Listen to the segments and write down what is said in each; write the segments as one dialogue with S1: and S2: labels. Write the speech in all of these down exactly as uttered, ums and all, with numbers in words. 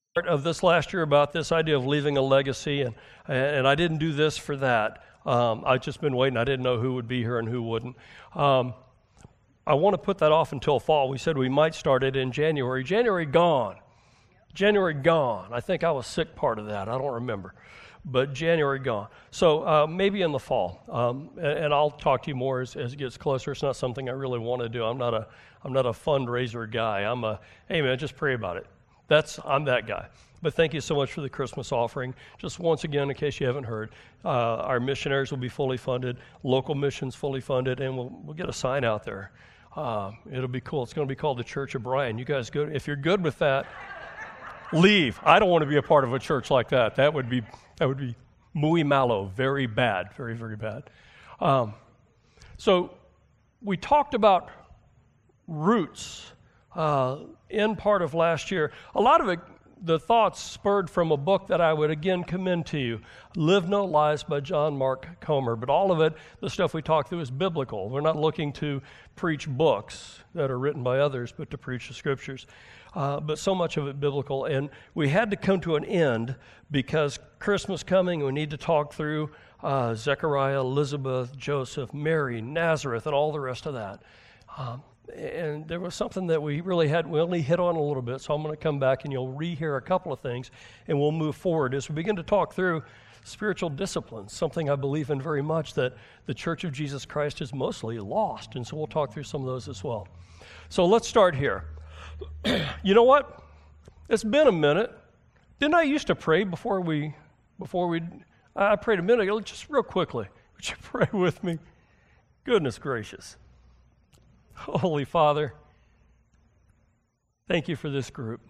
S1: Part of this last year about this idea of leaving a legacy, and and I didn't do this for that. Um, I've just been waiting. I didn't know who would be here and who wouldn't. Um, I want to put that off until fall. We said we might start it in January. January gone. January gone. I think I was sick part of that. I don't remember. But January gone. So uh, maybe in the fall. Um, and, and I'll talk to you more as, as it gets closer. It's not something I really want to do. I'm not a I'm not a fundraiser guy. I'm a, hey man, just pray about it. That's I'm that guy. But thank you so much for the Christmas offering. Just once again, in case you haven't heard, uh, our missionaries will be fully funded, local missions fully funded, and we'll we'll get a sign out there. Uh, it'll be cool. It's going to be called the Church of Brian. You guys go. If you're good with that, leave. I don't want to be a part of a church like that. That would be that would be muy malo, very bad, very very bad. Um, so we talked about roots. Uh, in part of last year. A lot of it, the thoughts spurred from a book that I would again commend to you, Live No Lies by John Mark Comer. But all of it, the stuff we talked through is biblical. We're not looking to preach books that are written by others, but to preach the scriptures. Uh, but so much of it biblical. And we had to come to an end because Christmas coming, we need to talk through uh, Zechariah, Elizabeth, Joseph, Mary, Nazareth, and all the rest of that. Um, And there was something that we really had, we only hit on a little bit, so I'm going to come back and you'll rehear a couple of things, and we'll move forward as we begin to talk through spiritual disciplines, something I believe in very much that the Church of Jesus Christ is mostly lost, and so we'll talk through some of those as well. So let's start here. You know what? It's been a minute. Didn't I used to pray before we, before we, I prayed a minute ago, just real quickly. Would you pray with me? Goodness gracious. Holy Father, thank you for this group.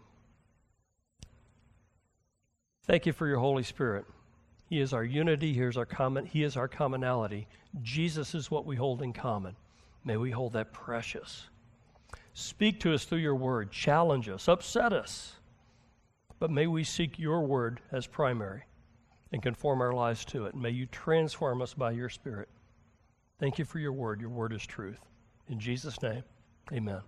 S1: Thank you for your Holy Spirit. He is our unity. He is our common, he is our commonality. Jesus is what we hold in common. May we hold that precious. Speak to us through your word. Challenge us. Upset us. But may we seek your word as primary and conform our lives to it. May you transform us by your Spirit. Thank you for your word. Your word is truth. In Jesus' name, amen.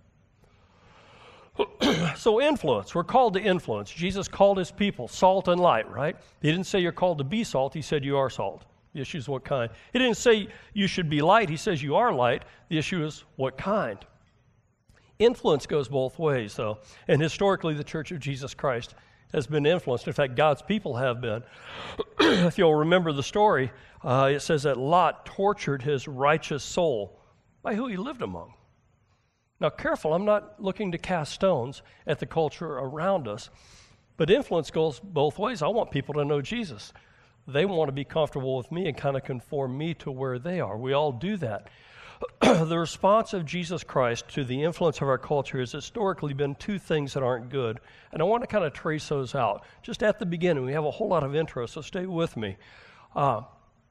S1: So influence, we're called to influence. Jesus called his people salt and light, right? He didn't say you're called to be salt. He said you are salt. The issue is what kind. He didn't say you should be light. He says you are light. The issue is what kind. Influence goes both ways, though. And historically, the Church of Jesus Christ has been influenced. In fact, God's people have been. If you'll remember the story, uh, it says that Lot tortured his righteous soul by who he lived among. Now, careful, I'm not looking to cast stones at the culture around us, but influence goes both ways. I want people to know Jesus. They want to be comfortable with me and kind of conform me to where they are. We all do that. The response of Jesus Christ to the influence of our culture has historically been two things that aren't good, and I want to kind of trace those out. Just at the beginning, we have a whole lot of intro, so stay with me. Uh,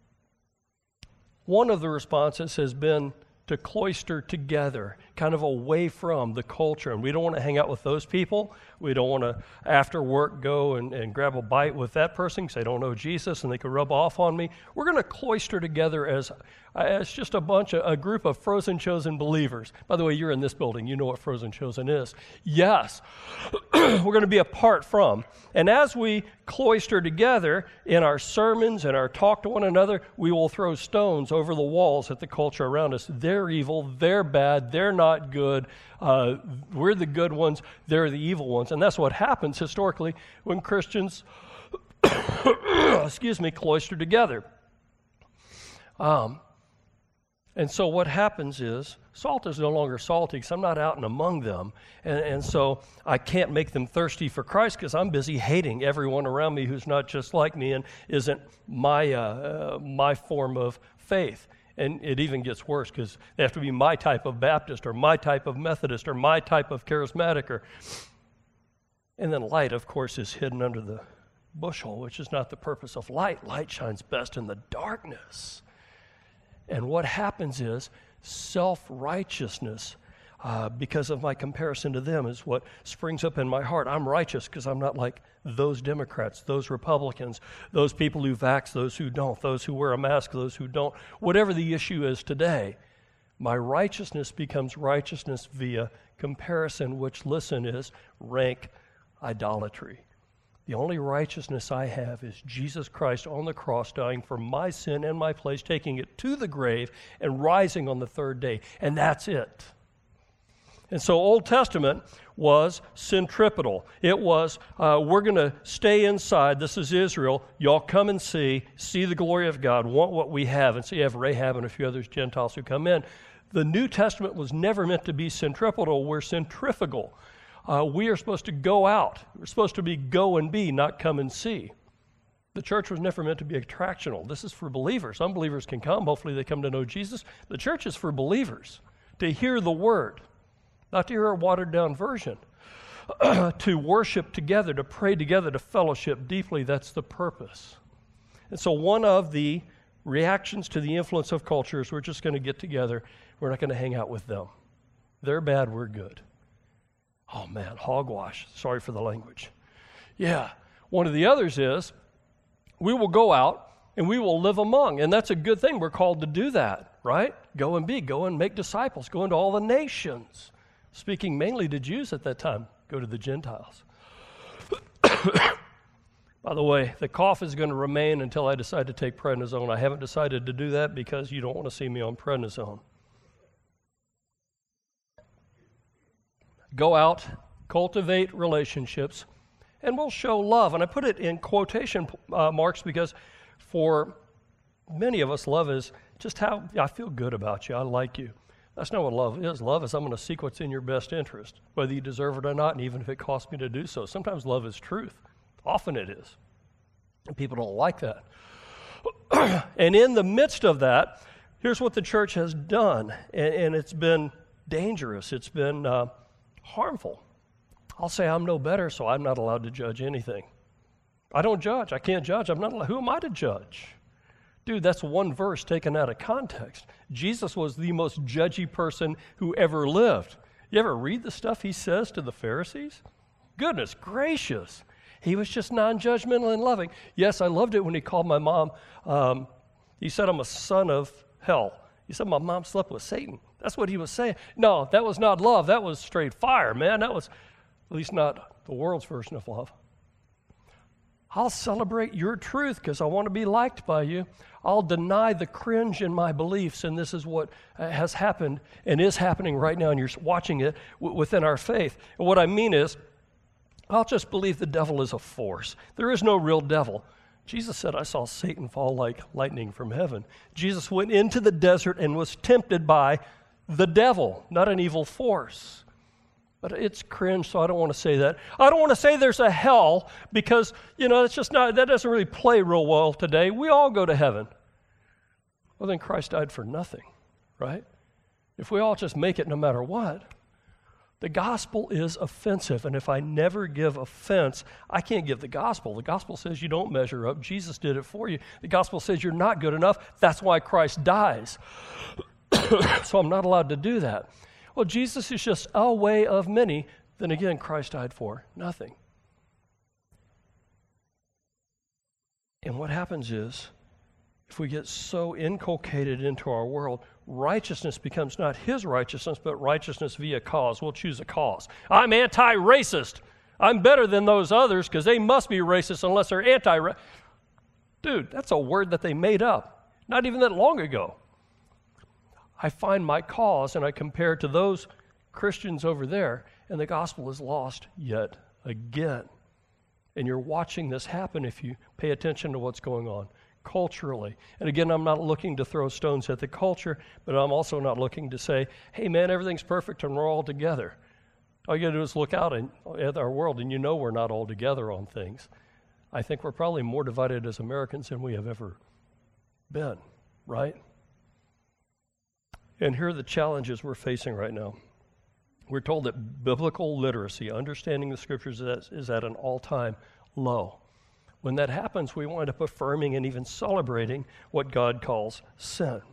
S1: one of the responses has been to cloister together, kind of away from the culture. And we don't want to hang out with those people. We don't want to, after work, go and, and grab a bite with that person because they don't know Jesus and they could rub off on me. We're going to cloister together as, as just a bunch of, a group of frozen chosen believers. By the way, you're in this building. You know what frozen chosen is. Yes. We're going to be apart from. And as we cloister together in our sermons and our talk to one another, we will throw stones over the walls at the culture around us. They're evil, they're bad, they're not good. Uh, we're the good ones, they're the evil ones. And that's what happens historically when Christians, excuse me, cloister together. Um, and so what happens is, salt is no longer salty because I'm not out and among them. And, and so I can't make them thirsty for Christ because I'm busy hating everyone around me who's not just like me and isn't my, uh, uh, my form of faith. And it even gets worse because they have to be my type of Baptist or my type of Methodist or my type of charismatic. Or, and then light, of course, is hidden under the bushel, which is not the purpose of light. Light shines best in the darkness. And what happens is self-righteousness, uh, because of my comparison to them, is what springs up in my heart. I'm righteous because I'm not like those Democrats, those Republicans, those people who vax, those who don't, those who wear a mask, those who don't. Whatever the issue is today, my righteousness becomes righteousness via comparison, which, listen, is rank idolatry. The only righteousness I have is Jesus Christ on the cross, dying for my sin and my place, taking it to the grave and rising on the third day. And that's it. And so Old Testament was centripetal. It was, uh, we're going to stay inside. This is Israel. Y'all come and see, see the glory of God, want what we have. And so you have Rahab and a few others, Gentiles, who come in. The New Testament was never meant to be centripetal. We're centrifugal. Uh, we are supposed to go out. We're supposed to be go and be, not come and see. The church was never meant to be attractional. This is for believers. Unbelievers can come. Hopefully they come to know Jesus. The church is for believers, to hear the word, not to hear a watered-down version, to worship together, to pray together, to fellowship deeply. That's the purpose. And so one of the reactions to the influence of culture is we're just going to get together. We're not going to hang out with them. They're bad, we're good. Oh man, hogwash. Sorry for the language. Yeah. One of the others is we will go out and we will live among. And that's a good thing. We're called to do that, right? Go and be. Go and make disciples. Go into all the nations. Speaking mainly to Jews at that time. Go to the Gentiles. By the way, the cough is going to remain until I decide to take prednisone. I haven't decided to do that because you don't want to see me on prednisone. Go out, cultivate relationships, and we'll show love. And I put it in quotation uh, marks because for many of us, love is just how I feel good about you. I like you. That's not what love is. Love is I'm going to seek what's in your best interest, whether you deserve it or not, and even if it costs me to do so. Sometimes love is truth. Often it is. And people don't like that. And in the midst of that, here's what the church has done. And, and it's been dangerous. It's been uh, harmful. I'll say I'm no better, so I'm not allowed to judge anything. I don't judge. I can't judge. I'm not allowed. Who am I to judge? Dude, that's one verse taken out of context. Jesus was the most judgy person who ever lived. You ever read the stuff he says to the Pharisees? Goodness gracious. He was just non-judgmental and loving. Yes, I loved it when he called my mom. Um, he said, I'm a son of hell. He said, my mom slept with Satan. That's what he was saying. No, that was not love. That was straight fire, man. That was at least not the world's version of love. I'll celebrate your truth because I want to be liked by you. I'll deny the cringe in my beliefs, and this is what has happened and is happening right now, and you're watching it w- within our faith. And what I mean is, I'll just believe the devil is a force. There is no real devil. Jesus said, I saw Satan fall like lightning from heaven. Jesus went into the desert and was tempted by the devil, not an evil force. But it's cringe, so I don't want to say that. I don't want to say there's a hell because, you know, it's just not, that doesn't really play real well today. We all go to heaven. Well, then Christ died for nothing, right? If we all just make it no matter what, the gospel is offensive. And if I never give offense, I can't give the gospel. The gospel says you don't measure up. Jesus did it for you. The gospel says you're not good enough. That's why Christ dies. So I'm not allowed to do that. Well, Jesus is just a way of many. Then again, Christ died for nothing. And what happens is, if we get so inculcated into our world, righteousness becomes not his righteousness, but righteousness via cause. We'll choose a cause. I'm anti-racist. I'm better than those others because they must be racist unless they're anti-racist. Dude, that's a word that they made up not even that long ago. I find my cause and I compare it to those Christians over there, and the gospel is lost yet again. And you're watching this happen if you pay attention to what's going on culturally. And again, I'm not looking to throw stones at the culture, but I'm also not looking to say, hey man, everything's perfect and we're all together. All you got to do is look out in, at our world and you know we're not all together on things. I think we're probably more divided as Americans than we have ever been, right? And here are the challenges we're facing right now. We're told that biblical literacy, understanding the scriptures, is at an all-time low. When that happens, we wind up affirming and even celebrating what God calls sin.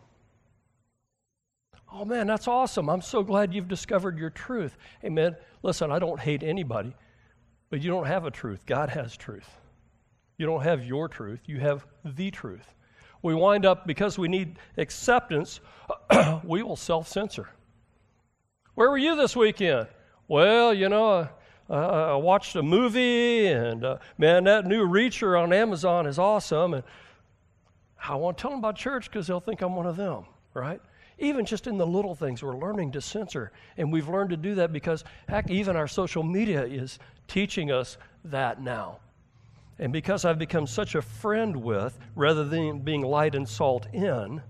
S1: Oh man, that's awesome. I'm so glad you've discovered your truth. Hey man, listen, I don't hate anybody, but you don't have a truth. God has truth. You don't have your truth. You have the truth. We wind up, because we need acceptance, we will self-censor. Where were you this weekend? Well, you know, Uh, I watched a movie, and uh, man, that new Reacher on Amazon is awesome. And I won't tell them about church because they'll think I'm one of them, right? Even just in the little things, we're learning to censor. And we've learned to do that because, heck, even our social media is teaching us that now. And because I've become such a friend with, rather than being light and salt in,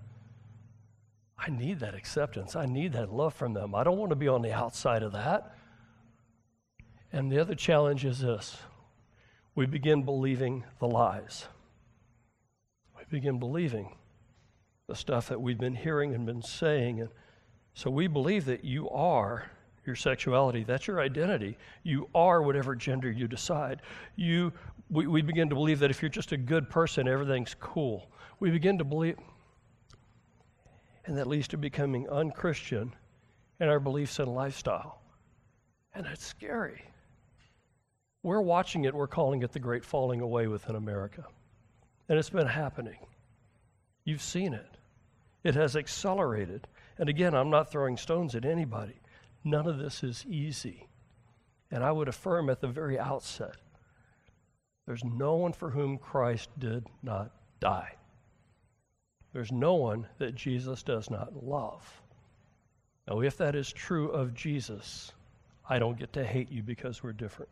S1: I need that acceptance. I need that love from them. I don't want to be on the outside of that. And the other challenge is this. We begin believing the lies. We begin believing the stuff that we've been hearing and been saying. And so we believe that you are your sexuality. That's your identity. You are whatever gender you decide. You, we, we begin to believe that if you're just a good person, everything's cool. We begin to believe, and that leads to becoming unchristian in our beliefs and lifestyle. And it's scary. We're watching it. We're calling it the great falling away within America. And it's been happening. You've seen it. It has accelerated. And again, I'm not throwing stones at anybody. None of this is easy. And I would affirm at the very outset, there's no one for whom Christ did not die. There's no one that Jesus does not love. Now, if that is true of Jesus, I don't get to hate you because we're different.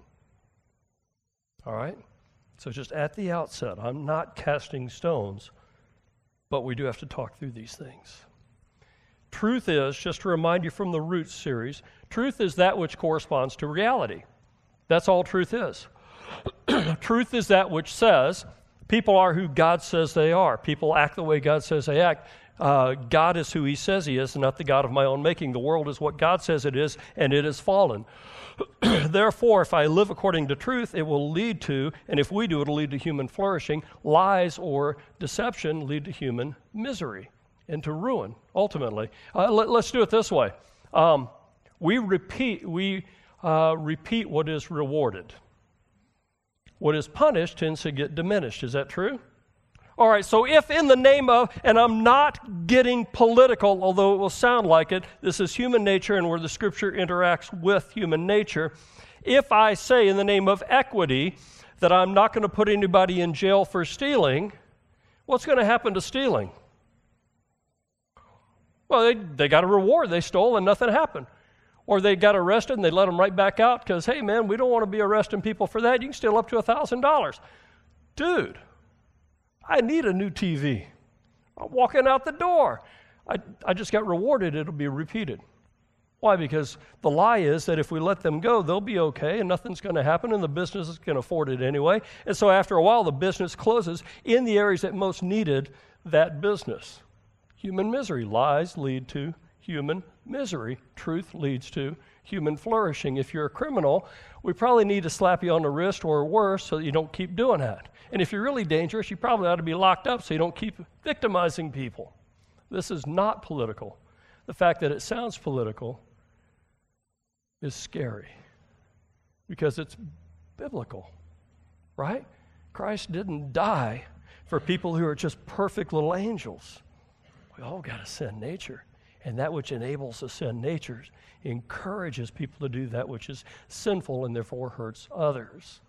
S1: All right? So just at the outset, I'm not casting stones, but we do have to talk through these things. Truth is, just to remind you from the Roots series, truth is that which corresponds to reality. That's all truth is. Truth is that which says people are who God says they are. People act the way God says they act. Uh, God is who he says he is, not the God of my own making. The world is what God says it is, and it is fallen. Therefore, if I live according to truth, it will lead to, and if we do, it will lead to human flourishing. Lies or deception lead to human misery and to ruin, ultimately. Uh, let, let's do it this way. Um, we repeat, we uh, repeat what is rewarded. What is punished tends to get diminished. Is that true? All right, so if in the name of, and I'm not getting political, although it will sound like it, this is human nature and where the Scripture interacts with human nature. If I say in the name of equity that I'm not going to put anybody in jail for stealing, what's going to happen to stealing? Well, they, they got a reward. They stole and nothing happened. Or they got arrested and they let them right back out because, hey, man, we don't want to be arresting people for that. You can steal up to one thousand dollars. Dude, I need a new T V. I'm walking out the door. I, I just got rewarded. It'll be repeated. Why? Because the lie is that if we let them go, they'll be okay and nothing's going to happen and the business can afford it anyway. And so after a while, the business closes in the areas that most needed that business. Human misery. Lies lead to human misery. Truth leads to human flourishing. If you're a criminal, we probably need to slap you on the wrist or worse so that you don't keep doing that. And if you're really dangerous, you probably ought to be locked up so you don't keep victimizing people. This is not political. The fact that it sounds political is scary because it's biblical, right? Christ didn't die for people who are just perfect little angels. We all got a sin nature. And that which enables a sin nature encourages people to do that which is sinful and therefore hurts others.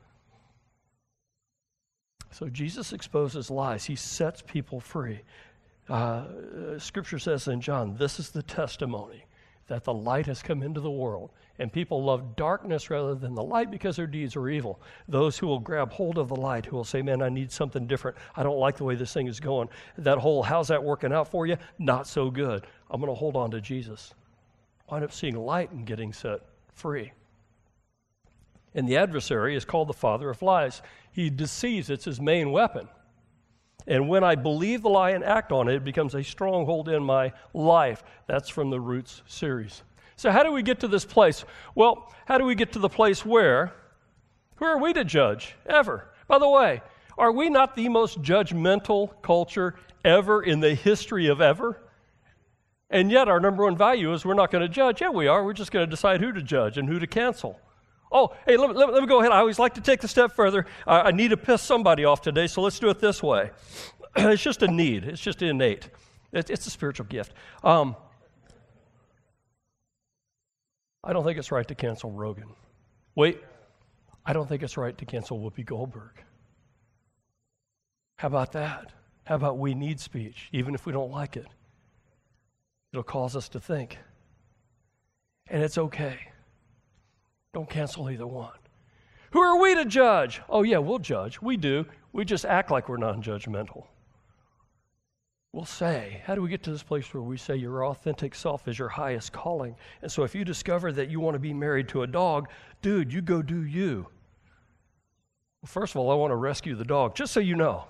S1: So Jesus exposes lies. He sets people free. Uh, Scripture says in John, this is the testimony that the light has come into the world, and people love darkness rather than the light because their deeds are evil. Those who will grab hold of the light, who will say, man, I need something different. I don't like the way this thing is going. That whole, how's that working out for you? Not so good. I'm going to hold on to Jesus. Wind up seeing light and getting set free. And the adversary is called the father of lies. He deceives. It's his main weapon. And when I believe the lie and act on it, it becomes a stronghold in my life. That's from the Roots series. So how do we get to this place? Well, how do we get to the place where, who are we to judge ever? By the way, are we not the most judgmental culture ever in the history of ever? And yet our number one value is we're not going to judge. Yeah, we are. We're just going to decide who to judge and who to cancel. Oh, hey, let me, let me, let me go ahead. I always like to take a step further. Uh, I need to piss somebody off today, so let's do it this way. It's just a need. It's just innate. It, it's a spiritual gift. Um, I don't think it's right to cancel Rogan. Wait, I don't think it's right to cancel Whoopi Goldberg. How about that? How about we need speech, even if we don't like it? It'll cause us to think. And it's okay. Don't cancel either one. Who are we to judge? Oh, yeah, we'll judge. We do. We just act like we're non-judgmental. We'll say, how do we get to this place where we say your authentic self is your highest calling? And so if you discover that you want to be married to a dog, dude, you go do you. Well, first of all, I want to rescue the dog, just so you know.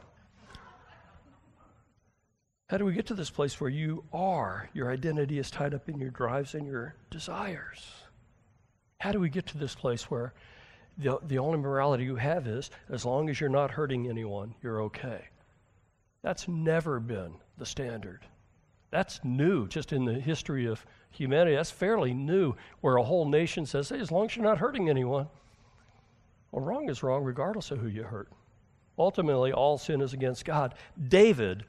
S1: How do we get to this place where you are, your identity is tied up in your drives and your desires? How do we get to this place where the, the only morality you have is, as long as you're not hurting anyone, you're okay? That's never been the standard. That's new, just in the history of humanity. That's fairly new, where a whole nation says, hey, as long as you're not hurting anyone. Well, wrong is wrong regardless of who you hurt. Ultimately, all sin is against God. David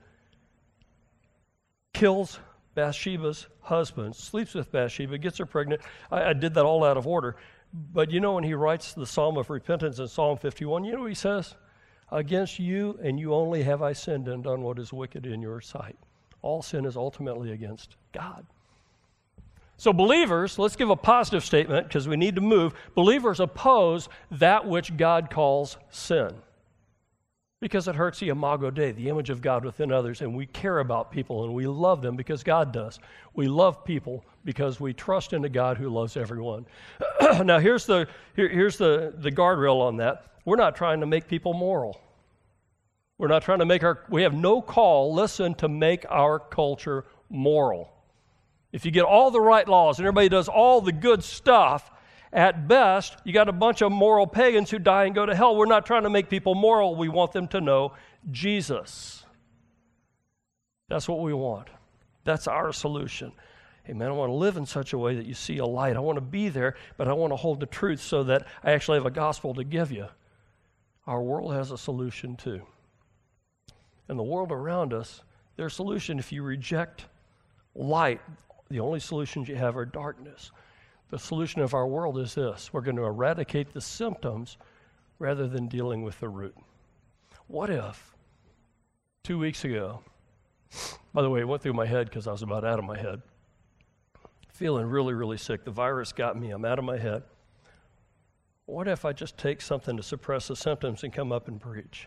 S1: kills Bathsheba's husband, sleeps with Bathsheba, gets her pregnant. I, I did that all out of order. But you know, when he writes the Psalm of Repentance in Psalm fifty-one, you know what he says? Against you and you only have I sinned and done what is wicked in your sight. All sin is ultimately against God. So believers, let's give a positive statement because we need to move. Believers oppose that which God calls sin because it hurts the imago Dei, the image of God within others, and we care about people and we love them because God does. We love people because we trust in a God who loves everyone. Now here's the here, here's the, the guardrail on that. We're not trying to make people moral. We're not trying to make our, we have no call, listen, to make our culture moral. If you get all the right laws and everybody does all the good stuff, at best, you got a bunch of moral pagans who die and go to hell. We're not trying to make people moral. We want them to know Jesus. That's what we want. That's our solution. Hey, man, I want to live in such a way that you see a light. I want to be there, but I want to hold the truth so that I actually have a gospel to give you. Our world has a solution too. And the world around us, their solution, if you reject light, the only solutions you have are darkness. The solution of our world is this. We're going to eradicate the symptoms rather than dealing with the root. What if two weeks ago, by the way, it went through my head because I was about out of my head, feeling really, really sick. The virus got me. I'm out of my head. What if I just take something to suppress the symptoms and come up and preach?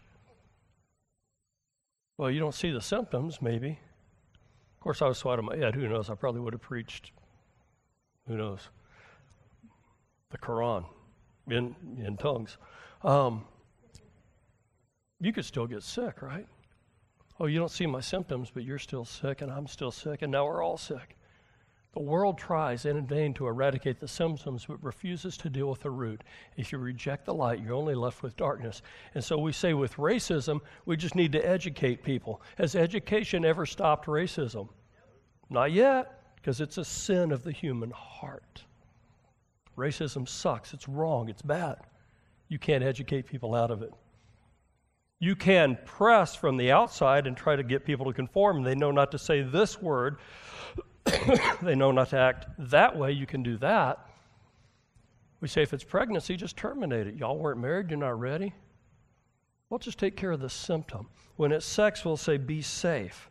S1: Well, you don't see the symptoms, maybe. Of course, I was so out of my head. Who knows? I probably would have preached, who knows, the Quran in, in tongues. Um, you could still get sick, right? Oh, you don't see my symptoms, but you're still sick, and I'm still sick, and now we're all sick. The world tries in vain to eradicate the symptoms, but refuses to deal with the root. If you reject the light, you're only left with darkness. And so we say with racism, we just need to educate people. Has education ever stopped racism? Not yet, because it's a sin of the human heart. Racism sucks. It's wrong. It's bad. You can't educate people out of it. You can press from the outside and try to get people to conform, and they know not to say this word. They know not to act that way. You can do that. We say if it's pregnancy, just terminate it. Y'all weren't married, you're not ready. We'll just take care of the symptom. When it's sex, we'll say be safe.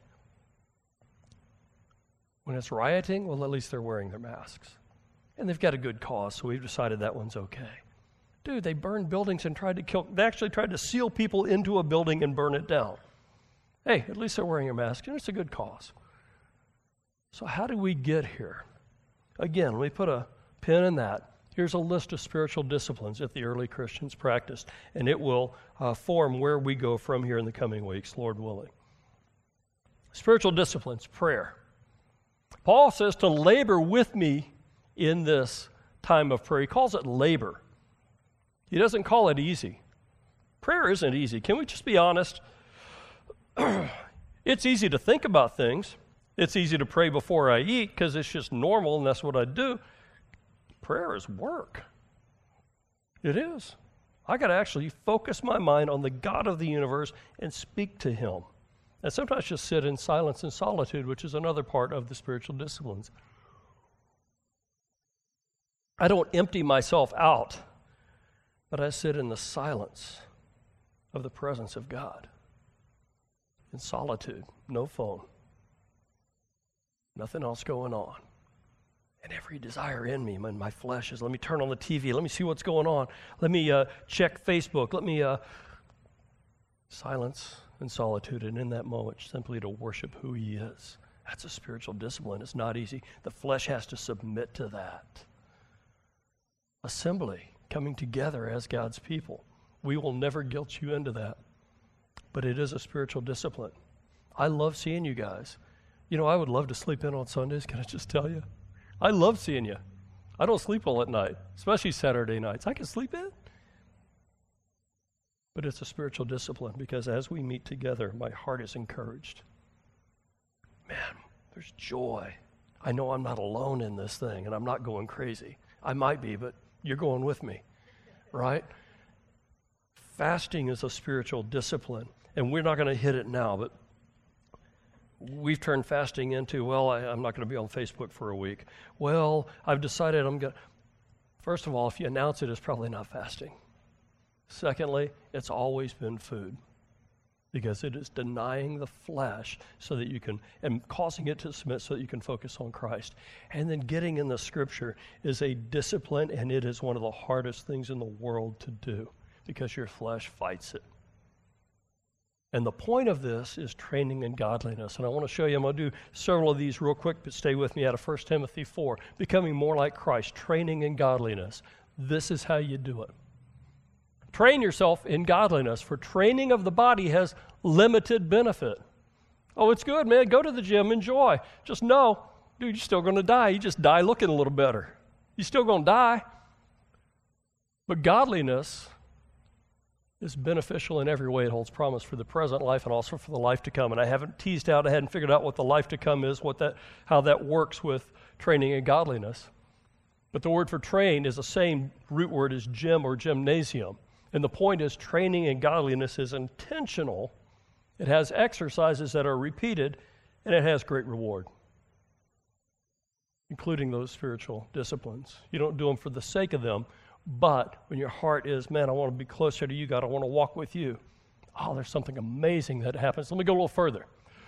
S1: When it's rioting, well, at least they're wearing their masks. And they've got a good cause, so we've decided that one's okay. Dude, they burned buildings and tried to kill, they actually tried to seal people into a building and burn it down. Hey, at least they're wearing a mask, and it's a good cause. So how do we get here? Again, let me put a pin in that. Here's a list of spiritual disciplines that the early Christians practiced, and it will uh, form where we go from here in the coming weeks, Lord willing. Spiritual disciplines, prayer. Paul says to labor with me in this time of prayer. He calls it labor. He doesn't call it easy. Prayer isn't easy. Can we just be honest? It's easy to think about things. It's easy to pray before I eat because it's just normal and that's what I do. Prayer is work. It is. I got to actually focus my mind on the God of the universe and speak to him. And sometimes just sit in silence and solitude, which is another part of the spiritual disciplines. I don't empty myself out but I sit in the silence of the presence of God, in solitude, no phone, nothing else going on. And every desire in me, my, my flesh is, let me turn on the T V, let me see what's going on, let me uh, check Facebook, let me uh, silence and solitude, and in that moment, simply to worship who he is. That's a spiritual discipline. It's not easy. The flesh has to submit to that. Assembly, coming together as God's people. We will never guilt you into that, but it is a spiritual discipline. I love seeing you guys. You know, I would love to sleep in on Sundays, can I just tell you? I love seeing you. I don't sleep well at night, especially Saturday nights. I can sleep in. But it's a spiritual discipline because as we meet together, my heart is encouraged. Man, there's joy. I know I'm not alone in this thing, and I'm not going crazy. I might be, but you're going with me, right? Fasting is a spiritual discipline, and we're not going to hit it now, but we've turned fasting into, well, I, I'm not going to be on Facebook for a week. Well, I've decided I'm going to... First of all, if you announce it, it's probably not fasting. Secondly, it's always been food because it is denying the flesh so that you can, and causing it to submit so that you can focus on Christ. And then getting in the Scripture is a discipline, and it is one of the hardest things in the world to do because your flesh fights it. And the point of this is training in godliness. And I want to show you, I'm going to do several of these real quick, but stay with me out of First Timothy four. Becoming more like Christ, training in godliness. This is how you do it. Train yourself in godliness, for training of the body has limited benefit. Oh, it's good, man. Go to the gym, enjoy. Just know, dude, you're still going to die. You just die looking a little better. You're still going to die. But godliness is beneficial in every way. It holds promise for the present life and also for the life to come. And I haven't teased out, I hadn't figured out what the life to come is, what that, how that works with training in godliness. But the word for train is the same root word as gym or gymnasium. And the point is, training in godliness is intentional. It has exercises that are repeated, and it has great reward, including those spiritual disciplines. You don't do them for the sake of them, but when your heart is, man, I want to be closer to you, God, I want to walk with you. Oh, there's something amazing that happens. Let me go a little further.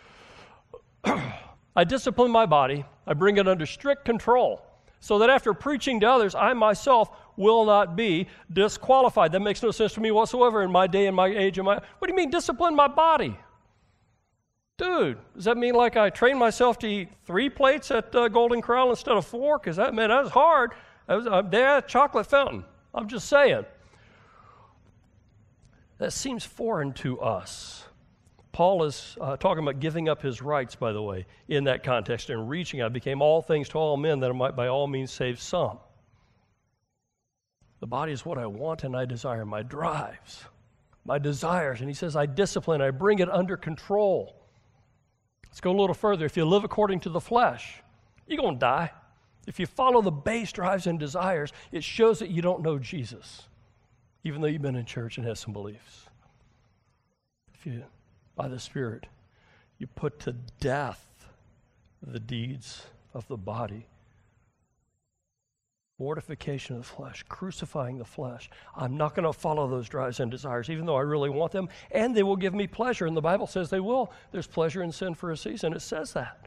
S1: I discipline my body. I bring it under strict control, so that after preaching to others, I myself will not be disqualified. That makes no sense to me whatsoever in my day and my age. And my, what do you mean discipline my body? Dude, does that mean like I train myself to eat three plates at uh, Golden Corral instead of four? Because that, man, that was hard. That was, uh, they had a chocolate fountain. I'm just saying. That seems foreign to us. Paul is uh, talking about giving up his rights, by the way, in that context, and reaching. I became all things to all men that I might by all means save some. The body is what I want and I desire, my drives, my desires. And he says, I discipline, I bring it under control. Let's go a little further. If you live according to the flesh, you're going to die. If you follow the base drives and desires, it shows that you don't know Jesus, even though you've been in church and have some beliefs. If you, by the Spirit, you put to death the deeds of the body. Mortification of the flesh, crucifying the flesh. I'm not going to follow those drives and desires, even though I really want them, and they will give me pleasure. And the Bible says they will. There's pleasure in sin for a season. It says that.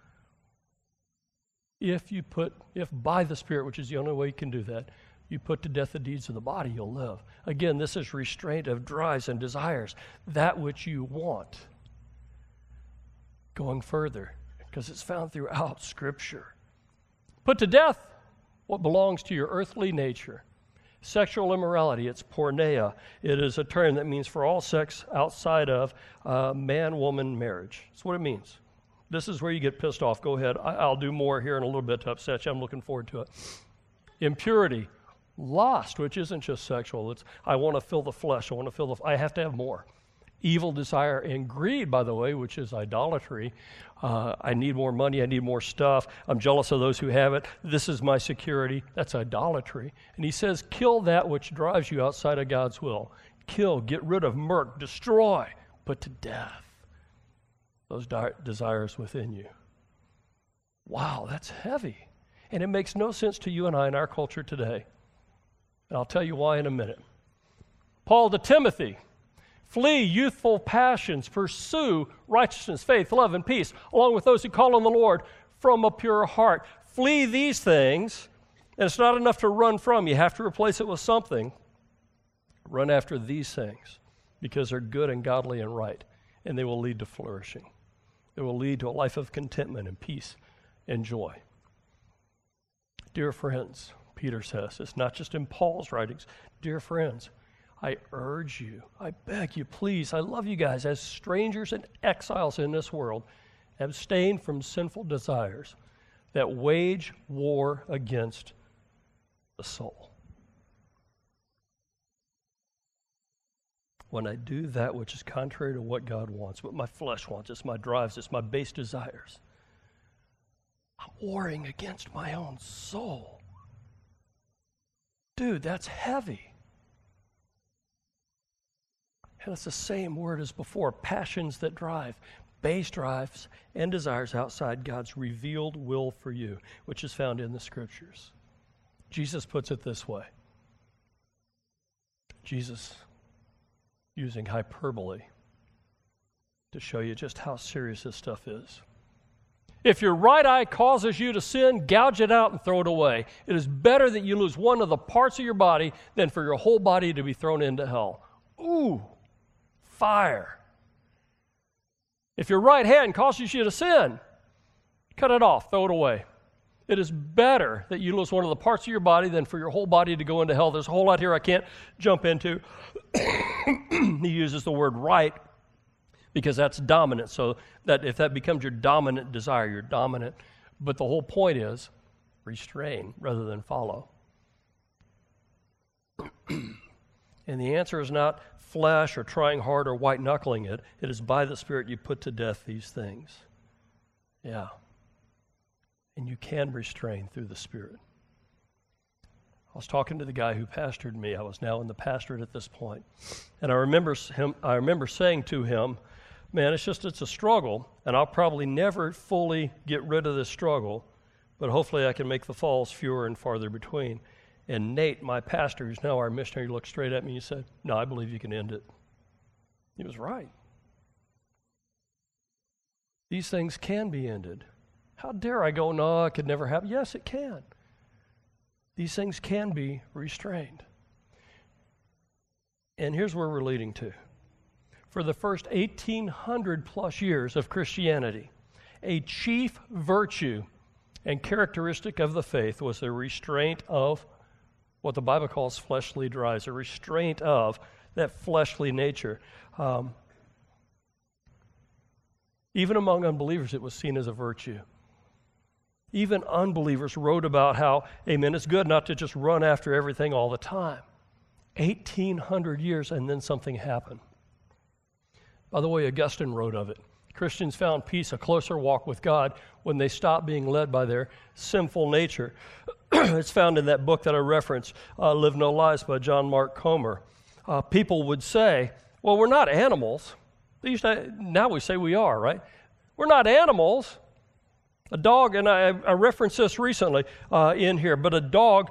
S1: If you put, if by the Spirit, which is the only way you can do that, you put to death the deeds of the body, you'll live. Again, this is restraint of drives and desires, that which you want. Going further, because it's found throughout Scripture. Put to death what belongs to your earthly nature. Sexual immorality, it's porneia. It is a term that means for all sex outside of uh, man-woman marriage. That's what it means. This is where you get pissed off. Go ahead. I, I'll do more here in a little bit to upset you. I'm looking forward to it. Impurity, lust, which isn't just sexual. It's I want to fill the flesh. I want to fill the. I have to have more. Evil desire and greed, by the way, which is idolatry. Uh, I need more money. I need more stuff. I'm jealous of those who have it. This is my security. That's idolatry. And he says, kill that which drives you outside of God's will. Kill, get rid of, murk, destroy, put to death those di- desires within you. Wow, that's heavy. And it makes no sense to you and I in our culture today. And I'll tell you why in a minute. Paul to Timothy, flee youthful passions, pursue righteousness, faith, love, and peace, along with those who call on the Lord from a pure heart. Flee these things, and it's not enough to run from. You have to replace it with something. Run after these things because they're good and godly and right, and they will lead to flourishing. It will lead to a life of contentment and peace and joy. Dear friends, Peter says, it's not just in Paul's writings. Dear friends, I urge you, I beg you, please, I love you guys, as strangers and exiles in this world, abstain from sinful desires that wage war against the soul. When I do that which is contrary to what God wants, what my flesh wants, it's my drives, it's my base desires, I'm warring against my own soul. Dude, that's heavy. And it's the same word as before, passions that drive, base drives and desires outside God's revealed will for you, which is found in the Scriptures. Jesus puts it this way. Jesus, using hyperbole to show you just how serious this stuff is. If your right eye causes you to sin, gouge it out and throw it away. It is better that you lose one of the parts of your body than for your whole body to be thrown into hell. Ooh, fire. If your right hand causes you to sin, cut it off, throw it away. It is better that you lose one of the parts of your body than for your whole body to go into hell. There's a whole lot here I can't jump into. He uses the word right because that's dominant. So that if that becomes your dominant desire, you're dominant. But the whole point is restrain rather than follow. And the answer is not flesh or trying hard or white-knuckling it. It is by the Spirit you put to death these things. Yeah. And you can restrain through the Spirit. I was talking to the guy who pastored me. I was now in the pastorate at this point. And I remember him. I remember saying to him, man, it's just, it's a struggle, and I'll probably never fully get rid of this struggle, but hopefully I can make the falls fewer and farther between. And Nate, my pastor, who's now our missionary, looked straight at me and he said, no, I believe you can end it. He was right. These things can be ended. How dare I go, no, it could never happen. Yes, it can. These things can be restrained. And here's where we're leading to. For the first eighteen hundred plus years of Christianity, a chief virtue and characteristic of the faith was the restraint of what the Bible calls fleshly drives, a restraint of that fleshly nature. Um, even among unbelievers, it was seen as a virtue. Even unbelievers wrote about how, amen, it's good not to just run after everything all the time. eighteen hundred years, and then something happened. By the way, Augustine wrote of it. Christians found peace, a closer walk with God, when they stopped being led by their sinful nature. It's found in that book that I referenced, uh, Live No Lies by John Mark Comer. Uh, people would say, well, we're not animals. They used to, now we say we are, right? We're not animals. A dog, and I, I referenced this recently uh, in here, but a dog,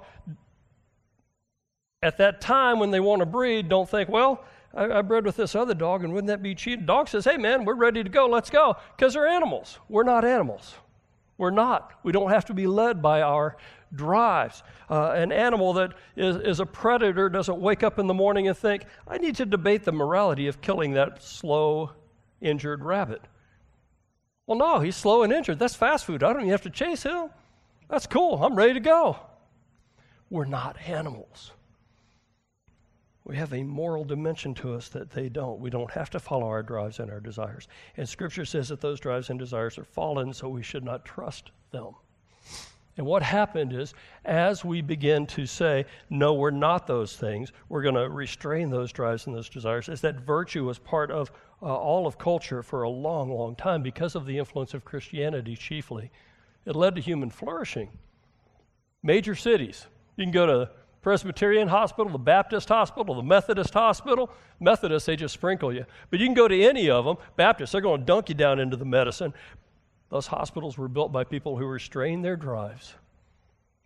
S1: at that time when they want to breed, don't think, well, I, I bred with this other dog, and wouldn't that be cheating? Dog says, hey, man, we're ready to go. Let's go, because they're animals. We're not animals. We're not. We don't have to be led by our drives. Uh, an animal that is, is a predator doesn't wake up in the morning and think, I need to debate the morality of killing that slow, injured rabbit. Well, no, he's slow and injured. That's fast food. I don't even have to chase him. That's cool. I'm ready to go. We're not animals. We have a moral dimension to us that they don't. We don't have to follow our drives and our desires. And Scripture says that those drives and desires are fallen, so we should not trust them. And what happened is, as we begin to say, no, we're not those things, we're going to restrain those drives and those desires, is that virtue was part of uh, all of culture for a long, long time because of the influence of Christianity chiefly. It led to human flourishing. Major cities. You can go to the Presbyterian hospital, the Baptist hospital, the Methodist hospital. Methodists, they just sprinkle you. But you can go to any of them. Baptists, they're going to dunk you down into the medicine. Those hospitals were built by people who restrained their drives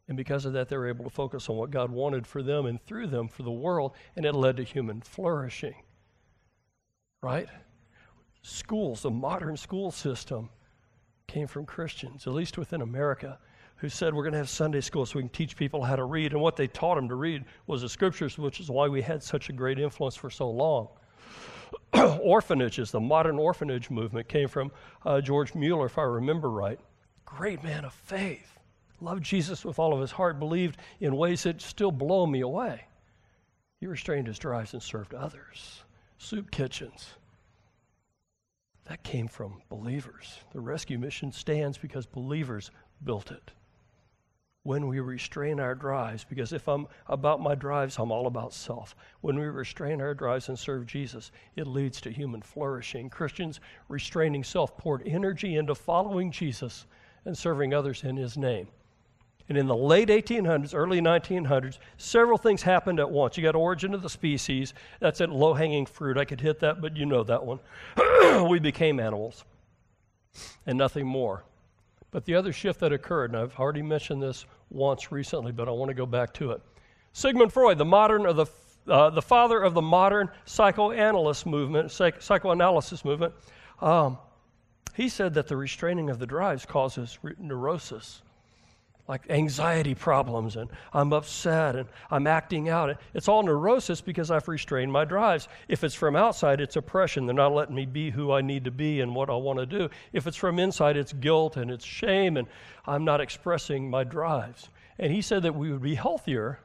S1: And because of that, they were able to focus on what God wanted for them and through them for the world, and it led to human flourishing. Right? Schools, the modern school system came from Christians, at least within America, who said we're going to have Sunday school so we can teach people how to read. And what they taught them to read was the scriptures, which is why we had such a great influence for so long. Orphanages, the modern orphanage movement came from uh, George Mueller, if I remember right. Great man of faith. Loved Jesus with all of his heart, believed in ways that still blow me away. He restrained his drives and served others. Soup kitchens. That came from believers. The rescue mission stands because believers built it. When we restrain our drives, because if I'm about my drives, I'm all about self. When we restrain our drives and serve Jesus, it leads to human flourishing. Christians restraining self poured energy into following Jesus and serving others in his name. And in the late eighteen hundreds, early nineteen hundreds, several things happened at once. You got Origin of the Species. That's a low-hanging fruit. I could hit that, but you know that one. We became animals and nothing more. But the other shift that occurred, and I've already mentioned this once recently, but I want to go back to it. Sigmund Freud, the modern or the uh, the father of the modern psychoanalyst movement, psych- psychoanalysis movement, um, he said that the restraining of the drives causes re- neurosis. Like anxiety problems, and I'm upset, and I'm acting out. It's all neurosis because I've restrained my drives. If it's from outside, it's oppression. They're not letting me be who I need to be and what I want to do. If it's from inside, it's guilt and it's shame, and I'm not expressing my drives. And he said that we would be healthier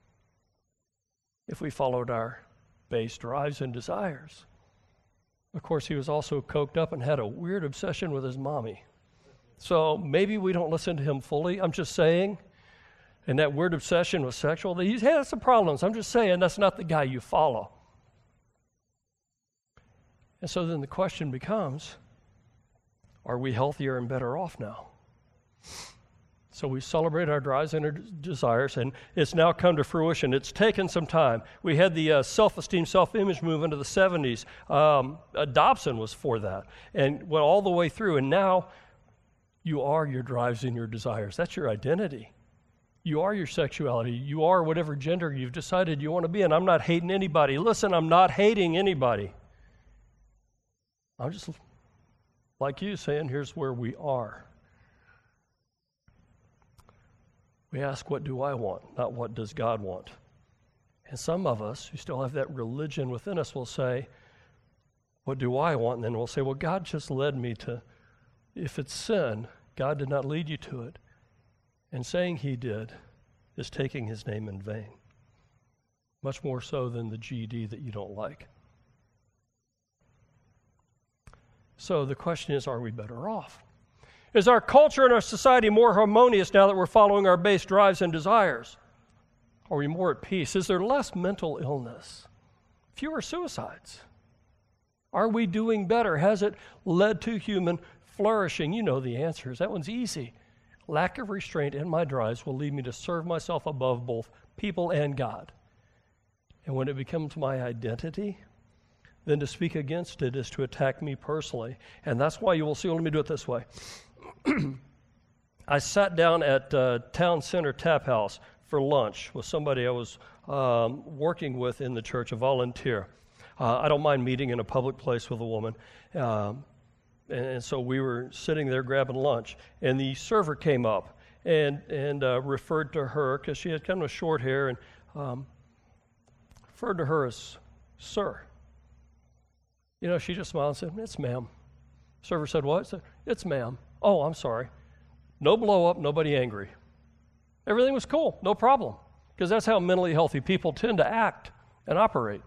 S1: if we followed our base drives and desires. Of course, he was also coked up and had a weird obsession with his mommy. So maybe we don't listen to him fully. I'm just saying. And that weird obsession with sexual, he has some problems. I'm just saying that's not the guy you follow. And so then the question becomes, are we healthier and better off now? So we celebrate our drives and our desires, and it's now come to fruition. It's taken some time. We had the uh, self-esteem, self-image movement of the seventies. Um, uh, Dobson was for that and went all the way through, and now you are your drives and your desires. That's your identity. You are your sexuality. You are whatever gender you've decided you want to be. And I'm not hating anybody. Listen, I'm not hating anybody. I'm just, like you, saying here's where we are. We ask, what do I want? Not what does God want? And some of us who still have that religion within us will say, what do I want? And then we'll say, well, God just led me to. If it's sin, God did not lead you to it. And saying he did is taking his name in vain. Much more so than the G E D that you don't like. So the question is, are we better off? Is our culture and our society more harmonious now that we're following our base drives and desires? Are we more at peace? Is there less mental illness? Fewer suicides? Are we doing better? Has it led to human flourishing? You know the answers. That one's easy. Lack of restraint in my drives will lead me to serve myself above both people and God. And when it becomes my identity, then to speak against it is to attack me personally. And that's why you will see, let me do it this way. I sat down at uh, Town Center Tap House for lunch with somebody I was um, working with in the church, a volunteer. Uh, I don't mind meeting in a public place with a woman. Um, and, and so we were sitting there grabbing lunch, and the server came up and, and uh, referred to her, because she had kind of short hair, and um, referred to her as sir. You know, she just smiled and said, "It's ma'am." Server said, "What?" Said, "It's ma'am." "Oh, I'm sorry." No blow up, nobody angry. Everything was cool, no problem, because that's how mentally healthy people tend to act and operate.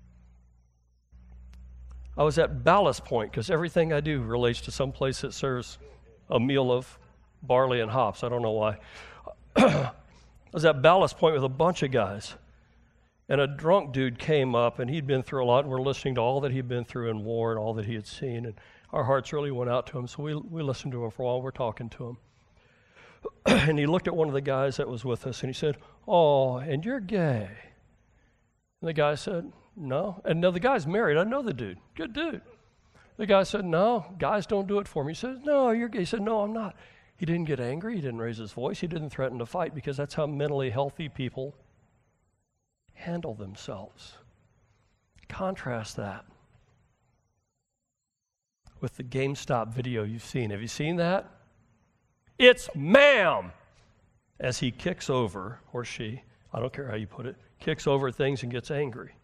S1: I was at Ballast Point because everything I do relates to some place that serves a meal of barley and hops. I don't know why. I was at Ballast Point with a bunch of guys, and a drunk dude came up, and he'd been through a lot, and we're listening to all that he'd been through in war and all that he had seen, and our hearts really went out to him, so we we listened to him for a while. We're talking to him. And he looked at one of the guys that was with us, and he said, "Oh, and you're gay." And the guy said, "No." And no, the guy's married. I know the dude. Good dude. The guy said, "No, guys don't do it for me." He said, "No, you're gay." He said, "No, I'm not." He didn't get angry. He didn't raise his voice. He didn't threaten to fight, because that's how mentally healthy people handle themselves. Contrast that with the GameStop video you've seen. Have you seen that? It's ma'am! As he kicks over, or she, I don't care how you put it, kicks over things and gets angry.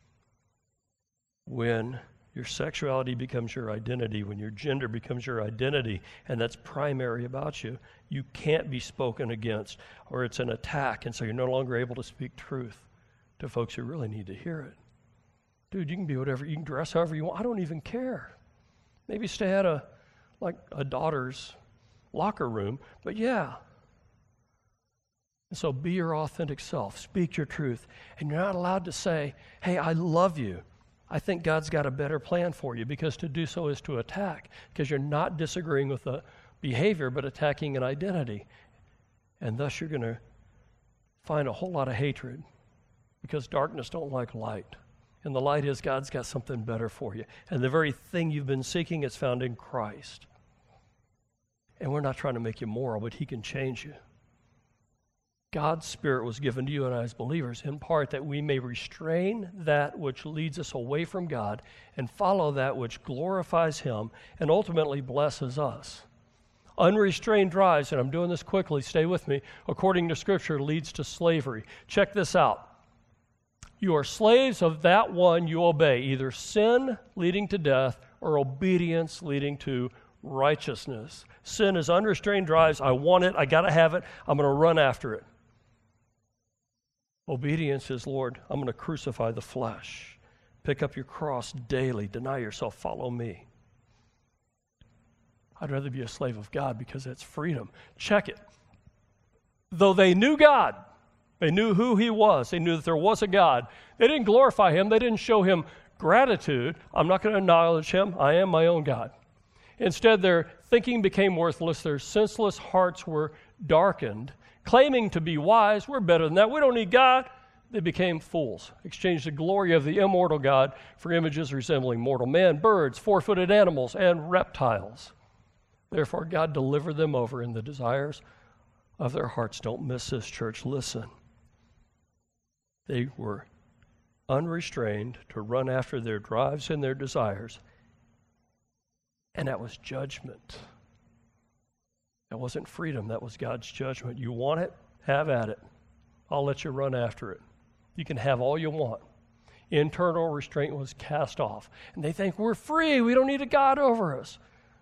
S1: When your sexuality becomes your identity, when your gender becomes your identity, and that's primary about you, you can't be spoken against, or it's an attack, and so you're no longer able to speak truth to folks who really need to hear it. Dude, you can be whatever, you can dress however you want. I don't even care. Maybe stay at a, like a daughter's locker room, but yeah. And so be your authentic self. Speak your truth. And you're not allowed to say, hey, I love you. I think God's got a better plan for you, because to do so is to attack, because you're not disagreeing with the behavior, but attacking an identity. And thus you're going to find a whole lot of hatred, because darkness don't like light. And the light is God's got something better for you. And the very thing you've been seeking is found in Christ. And we're not trying to make you moral, but he can change you. God's Spirit was given to you and I as believers in part that we may restrain that which leads us away from God and follow that which glorifies him and ultimately blesses us. Unrestrained drives, and I'm doing this quickly, stay with me, according to Scripture, leads to slavery. Check this out. You are slaves of that one you obey, either sin leading to death or obedience leading to righteousness. Sin is unrestrained drives. I want it. I got to have it. I'm going to run after it. Obedience is, Lord, I'm going to crucify the flesh. Pick up your cross daily. Deny yourself. Follow me. I'd rather be a slave of God because that's freedom. Check it. Though they knew God, they knew who he was. They knew that there was a God. They didn't glorify him. They didn't show him gratitude. I'm not going to acknowledge him. I am my own God. Instead, their thinking became worthless. Their senseless hearts were darkened. Claiming to be wise, we're better than that. We don't need God. They became fools, exchanged the glory of the immortal God for images resembling mortal men, birds, four-footed animals, and reptiles. Therefore, God delivered them over in the desires of their hearts. Don't miss this, church. Listen. They were unrestrained to run after their drives and their desires, and that was judgment. That wasn't freedom. That was God's judgment. You want it? Have at it. I'll let you run after it. You can have all you want. Internal restraint was cast off. And they think we're free. We don't need a God over us.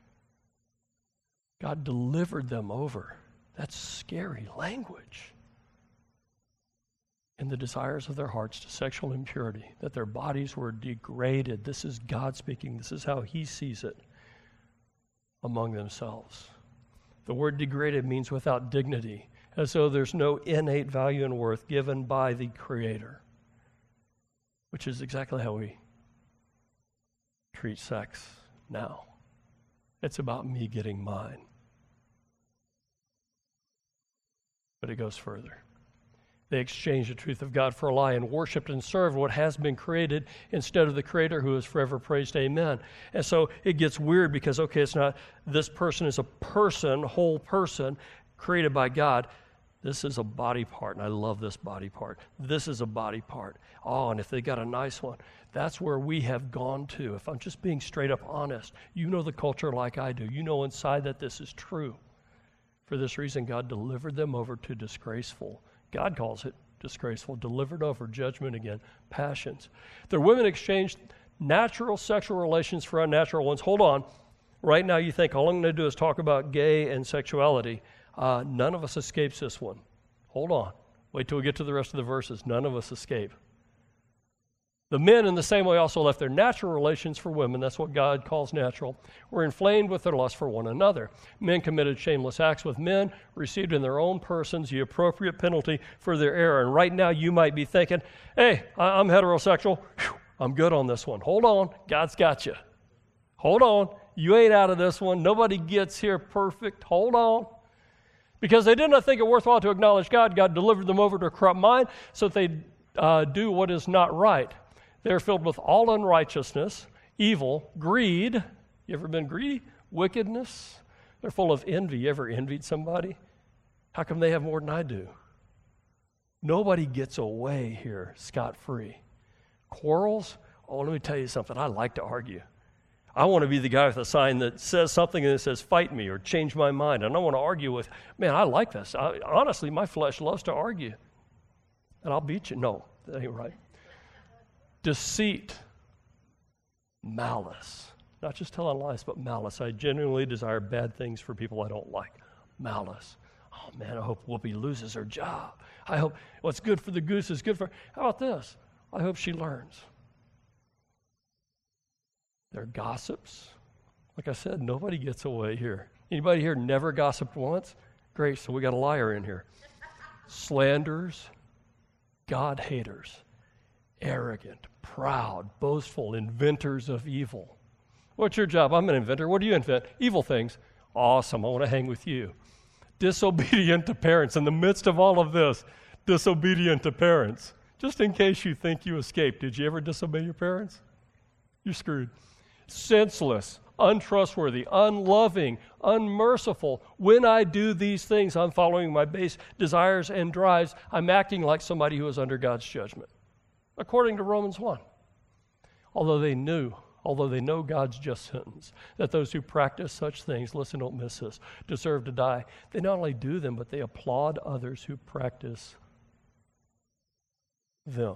S1: God delivered them over. That's scary language. In the desires of their hearts to sexual impurity, that their bodies were degraded. This is God speaking. This is how he sees it among themselves. The word degraded means without dignity, as though there's no innate value and worth given by the Creator, which is exactly how we treat sex now. It's about me getting mine. But it goes further. They exchanged the truth of God for a lie and worshiped and served what has been created instead of the Creator who is forever praised. Amen. And so it gets weird because, okay, it's not this person is a person, whole person, created by God. This is a body part, and I love this body part. This is a body part. Oh, and if they got a nice one, that's where we have gone to. If I'm just being straight up honest, you know the culture like I do. You know inside that this is true. For this reason, God delivered them over to disgraceful. God calls it disgraceful, delivered over, judgment again, passions. Their women exchanged natural sexual relations for unnatural ones. Hold on. Right now you think all I'm going to do is talk about gay and sexuality. Uh, none of us escapes this one. Hold on. Wait till we get to the rest of the verses. None of us escape. The men in the same way also left their natural relations for women. That's what God calls natural. Were inflamed with their lust for one another. Men committed shameless acts with men, received in their own persons the appropriate penalty for their error. And right now you might be thinking, hey, I'm heterosexual. Whew, I'm good on this one. Hold on. God's got you. Hold on. You ain't out of this one. Nobody gets here perfect. Hold on. Because they did not think it worthwhile to acknowledge God, God delivered them over to a corrupt mind so that they uh, do what is not right. They're filled with all unrighteousness, evil, greed. You ever been greedy? Wickedness, They're full of envy. You ever envied somebody? How come they have more than I do? Nobody gets away here scot-free. Quarrels? Oh, let me tell you something. I like to argue. I want to be the guy with a sign that says something and it says, fight me or change my mind. And I want to argue with, man, I like this. I, honestly, my flesh loves to argue. And I'll beat you. No, that ain't right. Deceit. Malice. Not just telling lies, but malice. I genuinely desire bad things for people I don't like. Malice. Oh, man, I hope Whoopi loses her job. I hope what's good for the goose is good for her. How about this? I hope she learns. They're gossips. Like I said, nobody gets away here. Anybody here never gossiped once? Great, so we got a liar in here. Slanderers, God haters, arrogant, proud, boastful, inventors of evil. What's your job? I'm an inventor. What do you invent? Evil things. Awesome, I want to hang with you. Disobedient to parents. In the midst of all of this, disobedient to parents. Just in case you think you escaped, did you ever disobey your parents? You're screwed. Senseless, untrustworthy, unloving, unmerciful. When I do these things, I'm following my base desires and drives. I'm acting like somebody who is under God's judgment, according to Romans one. Although they knew, although they know God's just sentence, that those who practice such things, listen, don't miss this, deserve to die. They not only do them, but they applaud others who practice them.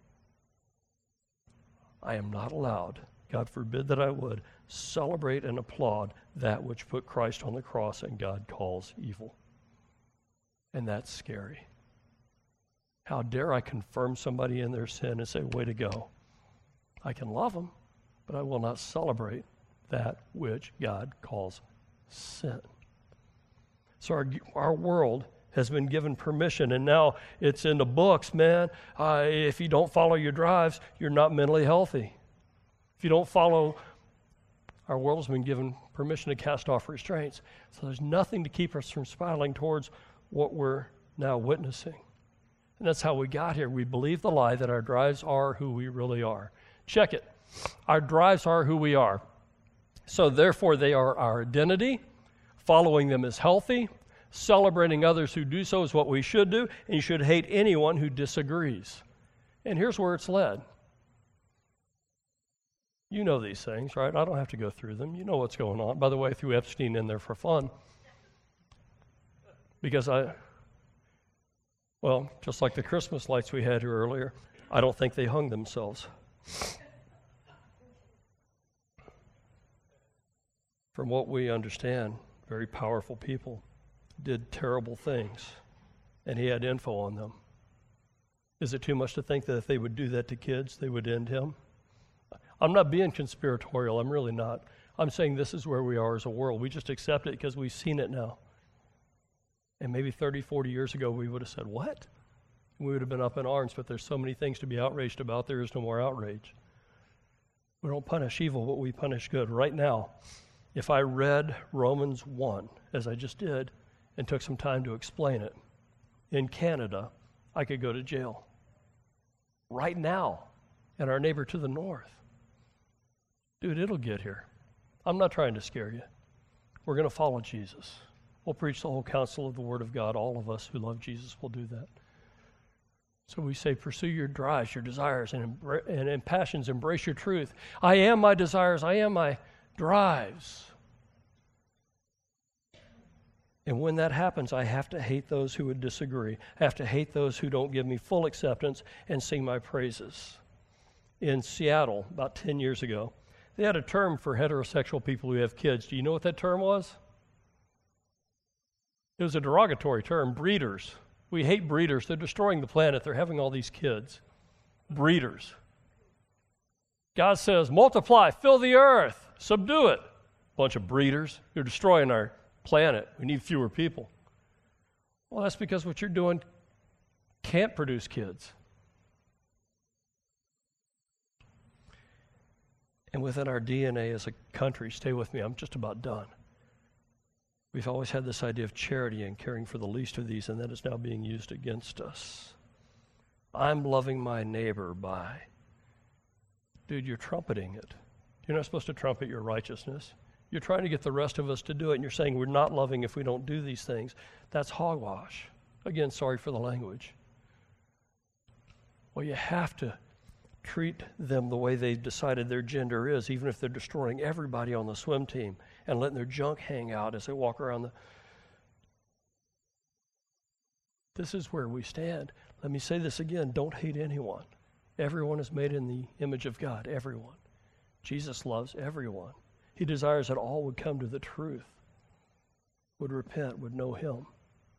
S1: I am not allowed, God forbid that I would, celebrate and applaud that which put Christ on the cross and God calls evil. And that's scary. How dare I confirm somebody in their sin and say, way to go. I can love them, but I will not celebrate that which God calls sin. So our, our world has been given permission, and now it's in the books, man. Uh, if you don't follow your drives, you're not mentally healthy. If you don't follow, our world has been given permission to cast off restraints. So there's nothing to keep us from spiraling towards what we're now witnessing. And that's how we got here. We believe the lie that our drives are who we really are. Check it. Our drives are who we are. So therefore, they are our identity. Following them is healthy. Celebrating others who do so is what we should do. And you should hate anyone who disagrees. And here's where it's led. You know these things, right? I don't have to go through them. You know what's going on. By the way, I threw Epstein in there for fun. Because I, well, just like the Christmas lights we had here earlier, I don't think they hung themselves. From what we understand, very powerful people did terrible things, and he had info on them. Is it too much to think that if they would do that to kids, they would end him? I'm not being conspiratorial. I'm really not. I'm saying this is where we are as a world. We just accept it because we've seen it now. And maybe thirty, forty years ago, we would have said, what? We would have been up in arms, but there's so many things to be outraged about, there is no more outrage. We don't punish evil, but we punish good. Right now, if I read Romans one, as I just did, and took some time to explain it, in Canada, I could go to jail. Right now, and our neighbor to the north. Dude, it'll get here. I'm not trying to scare you. We're going to follow Jesus. We'll preach the whole counsel of the Word of God. All of us who love Jesus will do that. So we say, pursue your drives, your desires, and, embra- and in passions, embrace your truth. I am my desires. I am my drives. And when that happens, I have to hate those who would disagree. I have to hate those who don't give me full acceptance and sing my praises. In Seattle, about ten years ago, they had a term for heterosexual people who have kids. Do you know what that term was? It was a derogatory term, breeders. We hate breeders. They're destroying the planet. They're having all these kids. Breeders. God says, multiply, fill the earth, subdue it. Bunch of breeders. You're destroying our planet. We need fewer people. Well, that's because what you're doing can't produce kids. And within our D N A as a country, stay with me, I'm just about done. We've always had this idea of charity and caring for the least of these, and that is now being used against us. I'm loving my neighbor by, dude, you're trumpeting it. You're not supposed to trumpet your righteousness. You're trying to get the rest of us to do it, and you're saying we're not loving if we don't do these things. That's hogwash. Again, sorry for the language. Well, you have to treat them the way they've decided their gender is, even if they're destroying everybody on the swim team and letting their junk hang out as they walk around the... This is where we stand. Let me say this again. Don't hate anyone. Everyone is made in the image of God. Everyone. Jesus loves everyone. He desires that all would come to the truth, would repent, would know him.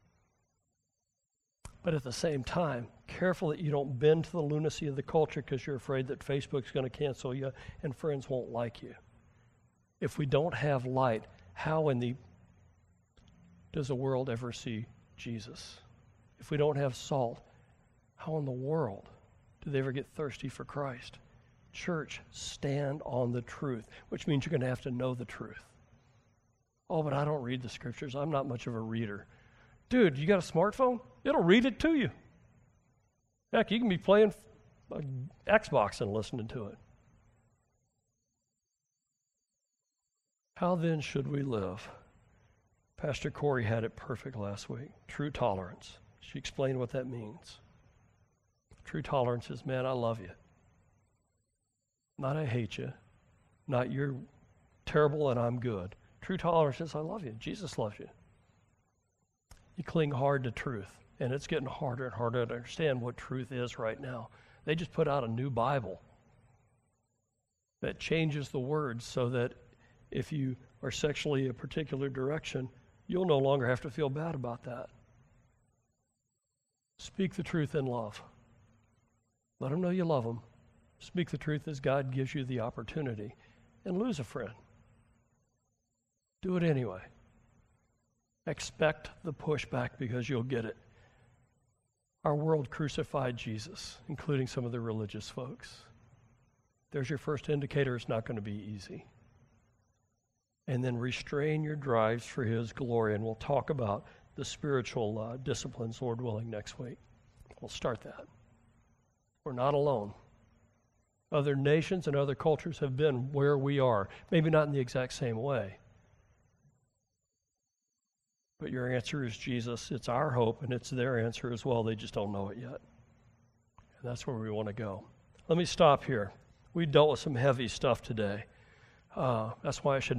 S1: But at the same time, careful that you don't bend to the lunacy of the culture because you're afraid that Facebook's going to cancel you and friends won't like you. If we don't have light, how in the does the world ever see Jesus? If we don't have salt, how in the world do they ever get thirsty for Christ? Church, stand on the truth, which means you're going to have to know the truth. Oh, but I don't read the scriptures. I'm not much of a reader. Dude, you got a smartphone? It'll read it to you. Heck, you can be playing Xbox and listening to it. How then should we live? Pastor Corey had it perfect last week. True tolerance. She explained what that means. True tolerance is, man, I love you. Not I hate you. Not you're terrible and I'm good. True tolerance is, I love you. Jesus loves you. You cling hard to truth, and it's getting harder and harder to understand what truth is right now. They just put out a new Bible that changes the words so that if you are sexually a particular direction, you'll no longer have to feel bad about that. Speak the truth in love. Let them know you love them. Speak the truth as God gives you the opportunity, and lose a friend. Do it anyway. Expect the pushback because you'll get it. Our world crucified Jesus, including some of the religious folks. There's your first indicator it's not going to be easy. And then restrain your drives for his glory, and we'll talk about the spiritual uh, disciplines, Lord willing, next week. We'll start that. We're not alone. Other nations and other cultures have been where we are, maybe not in the exact same way. But your answer is Jesus. It's our hope, and it's their answer as well. They just don't know it yet. And that's where we want to go. Let me stop here. We dealt with some heavy stuff today. Uh, that's why I should